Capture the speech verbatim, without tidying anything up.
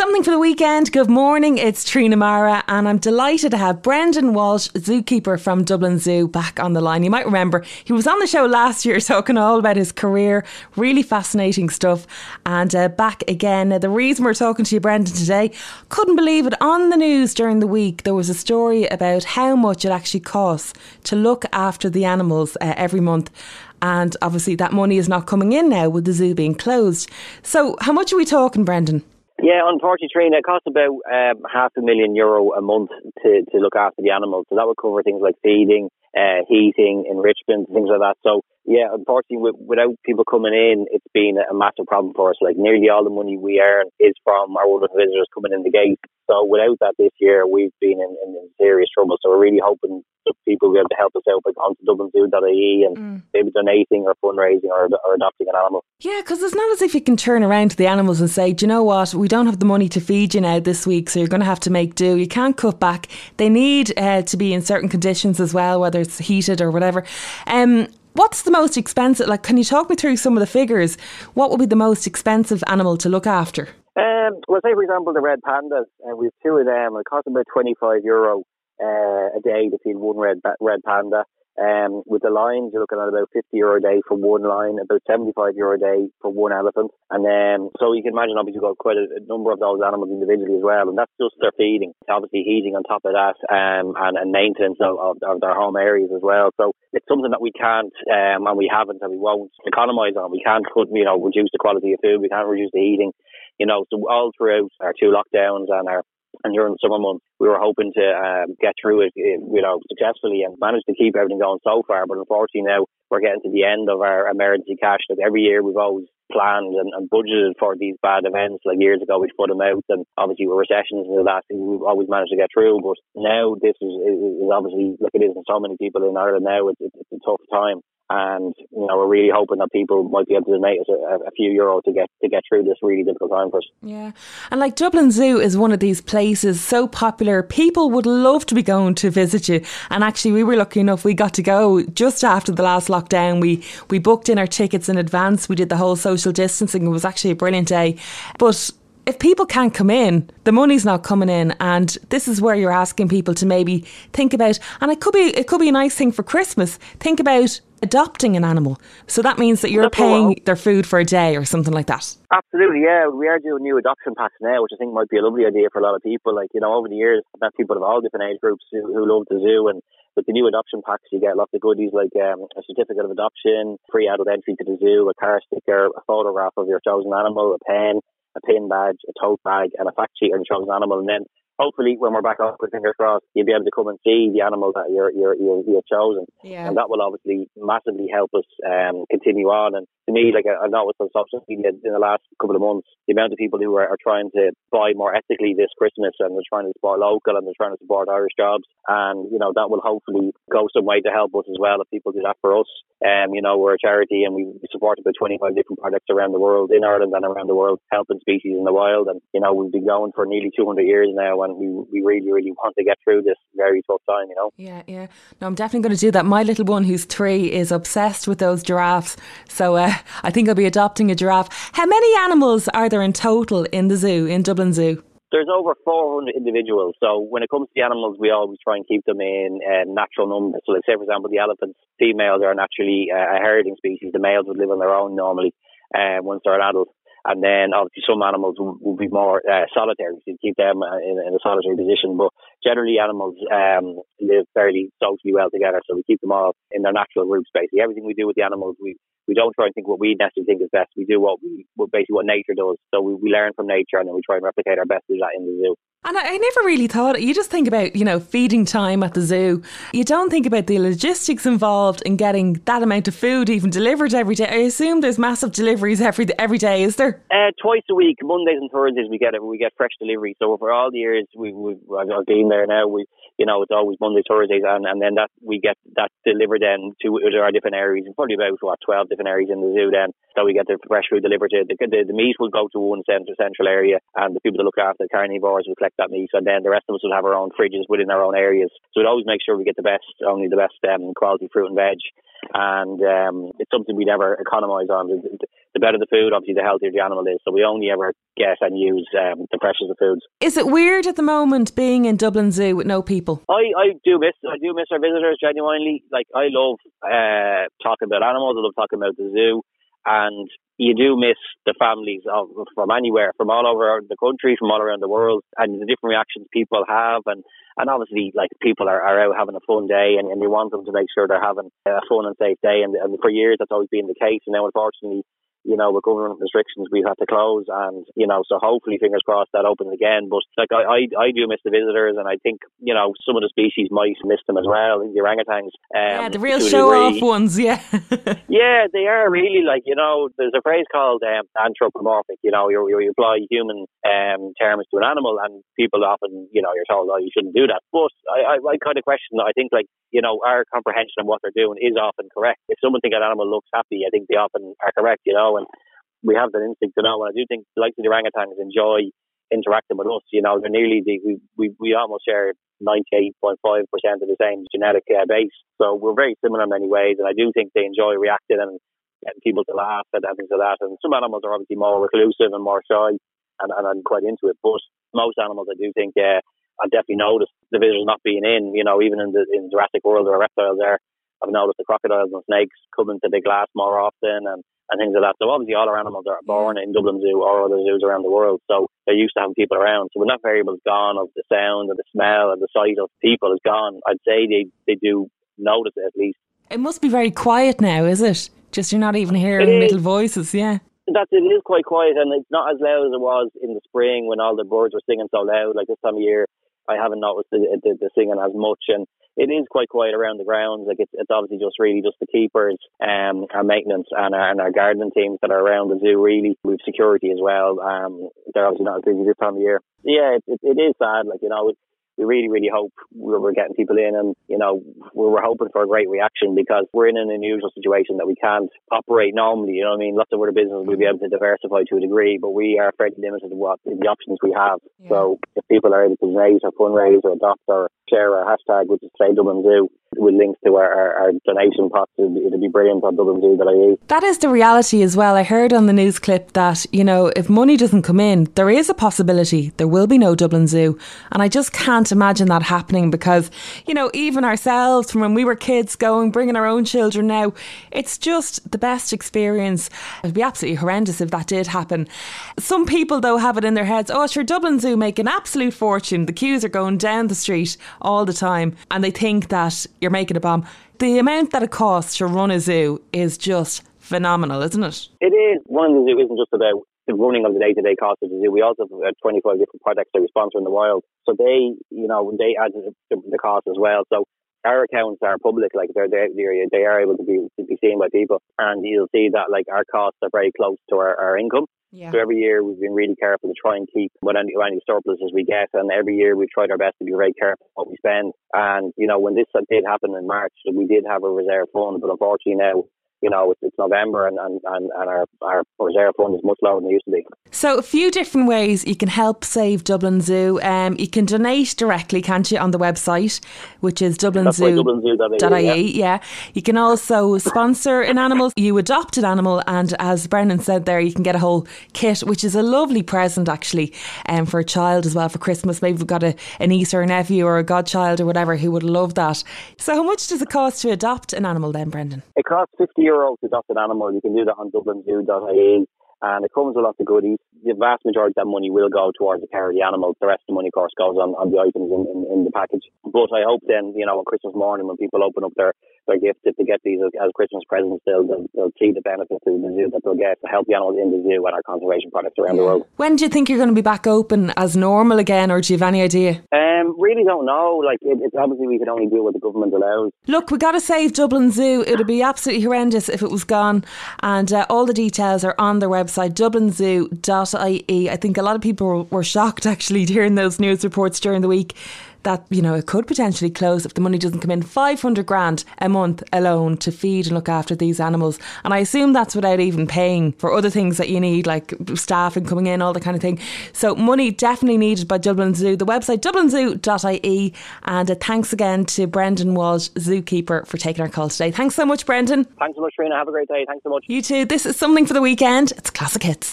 Something for the weekend. Good morning, it's Trina Mara and I'm delighted to have Brendan Walsh, zookeeper from Dublin Zoo, back on the line. You might remember he was on the show last year talking all about his career, really fascinating stuff, and uh, back again. Now, the reason we're talking to you, Brendan, today, couldn't believe it, on the news during the week there was a story about how much it actually costs to look after the animals uh, every month. And obviously that money is not coming in now with the zoo being closed. So how much are we talking, Brendan? Yeah, unfortunately, Trina, it costs about um, half a million euro a month to, to look after the animals. So that would cover things like feeding, uh, heating, enrichment, things like that. So, yeah, unfortunately, w- without people coming in, it's been a massive problem for us. Like, nearly all the money we earn is from our other visitors coming in the gate. So without that this year, we've been in, in serious trouble. So we're really hoping that people will be able to help us out by going to dublin zoo dot I E and mm. maybe donating or fundraising or, or adopting an animal. Yeah, because it's not as if you can turn around to the animals and say, do you know what, we don't have the money to feed you now this week, so you're going to have to make do. You can't cut back. They need uh, to be in certain conditions as well, whether it's heated or whatever. Um, what's the most expensive? Like, can you talk me through some of the figures? What would be the most expensive animal to look after? Um, well, say, for example, the red pandas. Uh, we have two of them. It costs about twenty-five euro uh, a day to feed one red red panda. Um, with the lions, you're looking at about fifty euro a day for one lion, about seventy-five euro a day for one elephant. And then, so you can imagine, obviously, you've got quite a, a number of those animals individually as well. And that's just their feeding. Obviously, heating on top of that, um, and, and maintenance of, of, of their home areas as well. So it's something that we can't, um, and we haven't, and we won't economise on. We can't put, you know, reduce the quality of food. We can't reduce the heating. You know, so all throughout our two lockdowns and our and during the summer months, we were hoping to um, get through it, you know, successfully and managed to keep everything going so far. But unfortunately now we're getting to the end of our emergency cash. Like every year we've always planned and, and budgeted for these bad events. Like years ago we'd put them out, and obviously with recessions and all that, we've always managed to get through. But now this is, is obviously, like it is in so many people in Ireland now, it's, it's a tough time. And, you know, we're really hoping that people might be able to donate us a, a few euro to get to get through this really difficult time for us. Yeah. And like Dublin Zoo is one of these places so popular, people would love to be going to visit you. And actually we were lucky enough, we got to go just after the last lockdown. We we booked in our tickets in advance. We did the whole social distancing. It was actually a brilliant day. But if people can't come in, the money's not coming in, and this is where you're asking people to maybe think about, and it could be it could be a nice thing for Christmas, think about adopting an animal. So that means that you're That's paying well. their food for a day or something like that. Absolutely, yeah. We are doing new adoption packs now, which I think might be a lovely idea for a lot of people. Like, you know, over the years, I've met people of all different age groups who, who love the zoo, and with the new adoption packs, you get lots of goodies like um, a certificate of adoption, free adult entry to the zoo, a car sticker, a photograph of your chosen animal, a pen, a pin badge, a tote bag, and a fact sheet on your chosen animal. And then hopefully when we're back up with fingers crossed, you'll be able to come and see the animal that you're you're you're, you're chosen. Yeah. And that will obviously massively help us um, continue on. And to me, like I, I noticed on social media in the last couple of months, the amount of people who are, are trying to buy more ethically this Christmas, and they're trying to support local, and they're trying to support Irish jobs. And, you know, that will hopefully go some way to help us as well if people do that for us. Um, you know, we're a charity and we support about twenty-five different projects around the world, in Ireland and around the world, helping species in the wild. And, you know, we've been going for nearly two hundred years now, and we, we really, really want to get through this very tough time, you know. Yeah, yeah. No, I'm definitely going to do that. My little one, who's three, is obsessed with those giraffes. So uh, I think I'll be adopting a giraffe. How many animals are there in total in the zoo, in Dublin Zoo? There's over four hundred individuals. So when it comes to the animals, we always try and keep them in uh, natural numbers. So like, say, for example, the elephants, females are naturally uh, a herding species. The males would live on their own normally uh, once they're adults. And then obviously some animals will, will be more uh, solitary, so you keep them in, in a solitary position. But generally animals um, live fairly socially well together, so we keep them all in their natural groups basically. Everything we do with the animals, we we don't try and think what we necessarily think is best. We do what we what basically what nature does. So we, we learn from nature, and then we try and replicate our best to do that in the zoo. And I, I never really thought, you just think about, you know, feeding time at the zoo. You don't think about the logistics involved in getting that amount of food even delivered every day. I assume there's massive deliveries every every day, is there? Uh, twice a week, Mondays and Thursdays, we get it. We get fresh delivery. So for all the years we, we I've been there now, we you know it's always Mondays, Thursdays, and, and then that we get that delivered then to our different areas. Probably about what twelve different areas in the zoo then. So we get the fresh food delivered to the the, the meat will go to one central central area, and the people that look after the carnivores will collect that meat, and then the rest of us will have our own fridges within our own areas. So we'd always make sure we get the best, only the best um, quality fruit and veg. And um, it's something we never economise on. The, the better the food, obviously, the healthier the animal is. So we only ever get and use um, the freshest of foods. Is it weird at the moment being in Dublin Zoo with no people? I, I do miss I do miss our visitors genuinely. Like, I love uh, talking about animals. I love talking about the zoo. And you do miss the families of from anywhere, from all over the country, from all around the world, and the different reactions people have. And, and obviously, like, people are, are out having a fun day, and, and you want them to make sure they're having a fun and safe day. And, and for years, that's always been the case. And now, unfortunately, you know, with government restrictions, we've had to close, and, you know, so hopefully, fingers crossed, that opens again. But, like, I, I, I do miss the visitors, and I think, you know, some of the species might miss them as well, the orangutans. Um, yeah, the real show-off ones, yeah. Yeah, they are really, like, you know, there's a phrase called um, anthropomorphic, you know, you, you apply human um, terms to an animal, and people often, you know, you're told, oh, you shouldn't do that. But I, I, I kind of question that. I think, like, you know, our comprehension of what they're doing is often correct. If someone thinks an animal looks happy, I think they often are correct, you know, and we have that instinct to know. And I do think the likes of the orangutans enjoy interacting with us. You know, they're nearly, the, we, we, we almost share ninety-eight point five percent of the same genetic uh, base. So we're very similar in many ways. And I do think they enjoy reacting and getting people to laugh and things like that. And some animals are obviously more reclusive and more shy, and, and I'm quite into it. But most animals, I do think, uh, I've definitely noticed the visitors not being in, you know, even in the in Jurassic World, there are reptiles there. I've noticed the crocodiles and snakes come into the glass more often, and, and things like that. So obviously all our animals are born in Dublin Zoo or other zoos around the world. So they're used to having people around. So when that variable's gone of the sound and the smell and the sight of people is gone, I'd say they, they do notice it at least. It must be very quiet now, is it? Just you're not even hearing little voices, yeah. That it is quite quiet, and it's not as loud as it was in the spring when all the birds were singing so loud. Like this time of year, I haven't noticed the, the, the singing as much, and it is quite quiet around the grounds. Like it's, it's obviously just really just the keepers, um, our maintenance, and our, and our gardening teams that are around the zoo. Really, we've security as well. Um, they're obviously not as busy this time of year. Yeah, it, it, it is sad. Like you know. It, We really, really hope we're, we're getting people in, and, you know, we're, we're hoping for a great reaction because we're in an unusual situation that we can't operate normally. You know what I mean? Lots of other businesses we'll be able to diversify to a degree, but we are fairly limited to what the options we have. Yeah. So if people are able to raise or fundraise or adopt or share our hashtag, which is Say Dublin Zoo, with links to our, our, our donation pots, it'd be, it'd be brilliant on dublin zoo dot I E. That is the reality as well. I heard on the news clip that, you know, if money doesn't come in, there is a possibility there will be no Dublin Zoo. And I just can't imagine that happening because, you know, even ourselves from when we were kids going, bringing our own children now, it's just the best experience. It'd be absolutely horrendous if that did happen. Some people, though, have it in their heads, oh, sure, Dublin Zoo make an absolute fortune. The queues are going down the street all the time. And they think that you're making a bomb. The amount that it costs to run a zoo is just phenomenal, isn't it? It is. Running the zoo isn't just about the running of the day-to-day cost of the zoo. We also have twenty-five different projects that we sponsor in the wild. So they, you know, they add to the, the cost as well. So our accounts are public, like they're, they're, they are able to be to be seen by people. And you'll see that like our costs are very close to our, our income. Yeah. So every year we've been really careful to try and keep what any, any surpluses we get, and every year we've tried our best to be very careful what we spend. And you know, when this did happen in March, we did have a reserve fund, but unfortunately now, you know, it's, it's November and, and, and our, our reserve fund is much lower than it used to be. So a few different ways you can help save Dublin Zoo. Um, you can donate directly, can't you, on the website, which is dublin zoo dot I E. Yeah. You can also sponsor an animal. You adopt an animal, and as Brendan said there, you can get a whole kit, which is a lovely present actually, um, for a child as well for Christmas. Maybe we've got a, a niece or a nephew or a godchild or whatever who would love that. So how much does it cost to adopt an animal then, Brendan? It costs fifty euros to adopt an animal. You can do that on dublin zoo dot I E, and it comes with lots of goodies. The vast majority of that money will go towards the care of the animals. The rest of the money, of course, goes on, on the items in, in, in the package. But I hope then, you know, on Christmas morning when people open up their, their gifts, if they get these as, as Christmas presents, they'll, they'll, they'll see the benefits of the zoo that they'll get to help the animals in the zoo and our conservation products around the world. When do you think you're going to be back open as normal again, or do you have any idea? Um, really don't know. Like, it, it's obviously we can only do what the government allows. Look, we got to save Dublin Zoo. It would be absolutely horrendous if it was gone. And uh, all the details are on their website, dublin zoo dot I E. I think a lot of people were shocked actually hearing those news reports during the week that, you know, it could potentially close if the money doesn't come in. five hundred grand a month alone to feed and look after these animals. And I assume that's without even paying for other things that you need, like staff and coming in, all that kind of thing. So money definitely needed by Dublin Zoo. The website dublin zoo dot I E. And uh, thanks again to Brendan Walsh, zookeeper, for taking our call today. Thanks so much, Brendan. Thanks so much, Trina. Have a great day. Thanks so much. You too. This is Something for the Weekend. It's Classic Hits.